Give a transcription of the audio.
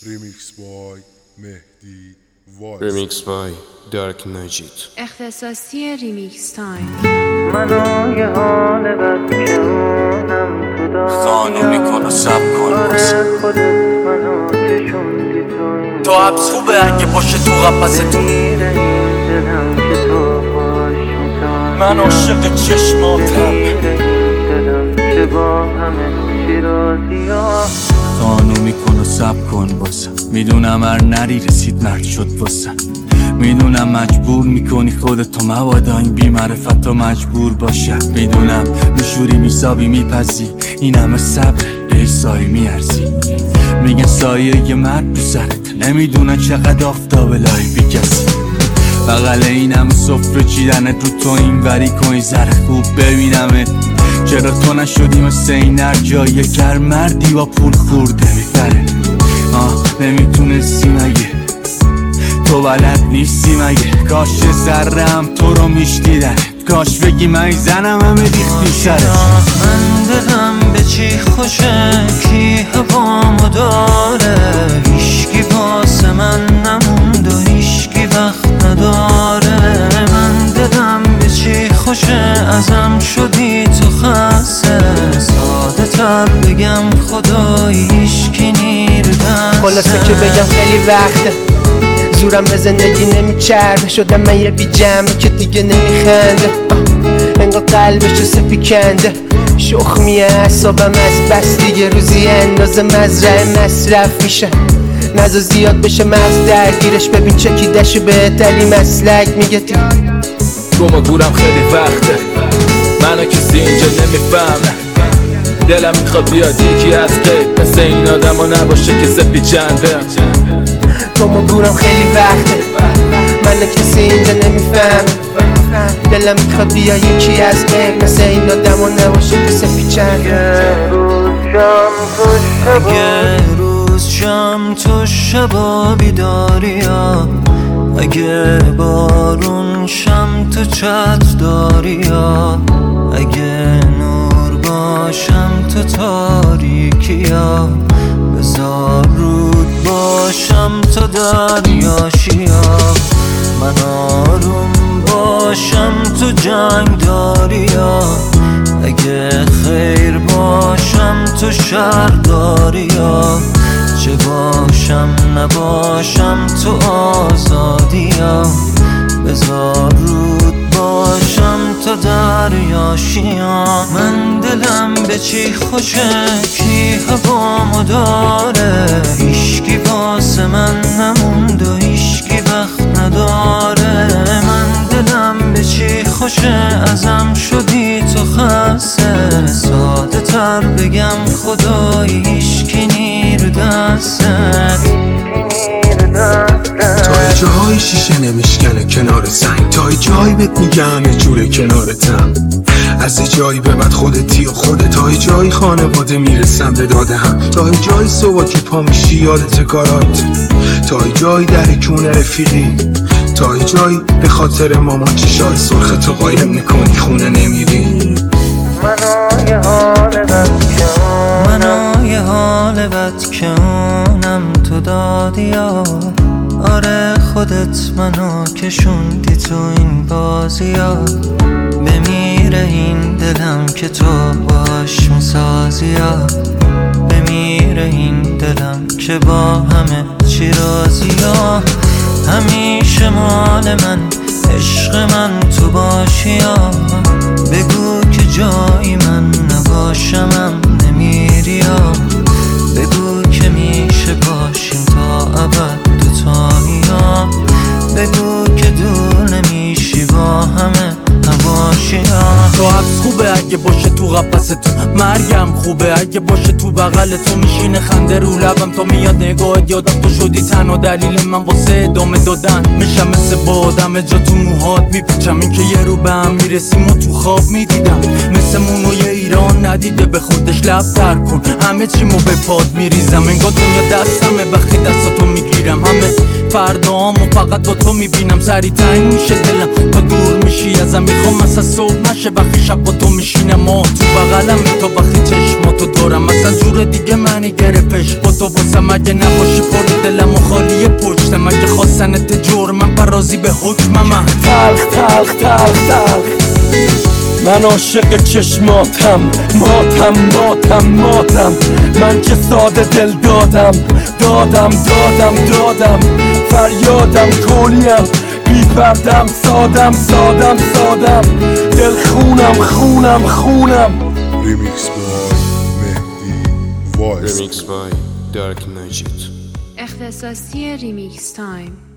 Remix by مهدی وایس. Remix by Dark Majid. اختصاصی ریمیکس تایم. منو یه حال بد کنم تو داری خانو میکنه سب کن خودت منو چشوندی تو تو حبس خوبه اگه باشه تو قفستون میره این دلم که تو باش میتانی من عاشق چشماتم میره این دلم که با همه شیرازی ها خانو میکنه سب کن واسم میدونم هر نری رسید مرد شد واسم میدونم مجبور میکنی خودتو مبادا این بی‌معرفت تو مجبور باشم میدونم میشوری میسابی میپزی این همه صبر به سایی میارزی میگن سایه یه مرد تو سرت نمیدونن چقدر آفتاب لای بی کسی بغل این همه صفر چیدنت رو تو این وری کنی ذره خوب ببینمت چرا تو نشدی مثل این هر جایی گر مردی با پول خورده میفره نمیتونستی مگه تو بلد نیستی مگه کاش ذرم تو رو میشتیدن کاش بگی من زنم همه ریختی سرش من دلم به چی خوشه کی هوامو داره هیشگی واسه من نموند و هیشگی وقت نداره من دلم به چی خوشه ازم شدی تو خسته ساده تر بگم خدایی هیشگی نیردن خلاصه که بگم خیلی وقته زورم به زندگی نمیچرده شدم من یه بی جمع که دیگه نمیخنده انگار قلبش سپی کنده شخمیه اعصابم از بس دیگه روزی اندازه مزرعه مصرف میشه نزا زیاد بشه مغز درگیرش ببین چکیدشو به تلی مسلک میگه تو گم گورم خیلی وقته منو کسی اینجا نمیفهمه دلم میخواد بیاد یکی از غیب مثل این آدم ها نباشه که سپی چنده گم گورم خیلی وقته منو کسی اینجا نمیفهمه دلم میخواد بیا یکی از غیب مثل این آدم ها نباشه که سپی چنده اگه روز شم تو شبا بیداری ها اگه بارون شم تو چت داری ها اگه نور باشم تو تاریکی ها بذار رود باشم تو دریاشی ها من آروم باشم تو جنگ داری ها اگه خیر باشم تو شر داری ها چه باشم نباشم تو آزادی ها بذار رود باشم تو دریاشی ها من دلم به چی خوشه کی هوامو داره هیشگی واسه من نموند و هیشگی وقت نداره من دلم به چی خوشه ازم شدی تو خسته ساده تر بگم خدایی هیشگی نیر دستت تا جای شیشه نمیشکنه کنار سنگ تا جایی بهت میگم جوره کنارتم از جایی به بعد خودتی و خودت تا جایی خانواده میرسم به داده هم تا جایی صبح که پا میشی یادت کارات تا جایی در کونه رفیقی تا جایی به خاطر مامان چشای سرخ تو قایم میکنی خونه نمیری منو یه حال بد کنم تو دادی ها آره خودت منو کشوندی تو این بازی ها بمیره این دلم که تو باش میسازی ها بمیره این دلم که با همه چی رازی ها همیشه مال من عشق من تو باشی ها بگو که جایی من نباشمم نمیری ها بگو که میشه باشیم تا ابد دوتایی ها بگو که دور نمیشی با همه هواشی ها تو حبس خوبه اگه باشه تو قفستون مرگم خوبه اگه باشه تو بغل تو میشینه خنده رو لبم تا میاد نگاهت یادم تو شدی تنها دلیل من واسه ادامه دادن میشم مثل بادم جا تو موهات میپیچم این که یه رو به هم میرسیم و تو خواب میدیدم مثل مونوی ایران ندیده به خودش لب تر کن همه چیمو به پاد میریزم انگار دنیا دستمه وقتی دستاتو میگیرم همه فردامو فقط با تو میبینم سری تنگ میشه دلم تا دور میشی ازم میخوام اصلا صبح نشه وقتی شب با تو میشینم و تو بغلم تو وقتی چشماتو دارم اصلا جور دیگه معنی گرفتش با تو واسم اگه نباشی پر دلم و خالی پشتم اگه خواستنت جرمم برازی به حکمم تلخ تلخ تلخ تلخ من عاشق چشماتم ماتم ماتم ماتم من که ساده دل دادم دادم دادم دادم فریادم کلیم بی پردم سادم سادم سادم دل خونم خونم خونم ریمیکس بای مهدی وایس ریمیکس بای دارک ماجید اختصاصی ریمیکس تایم.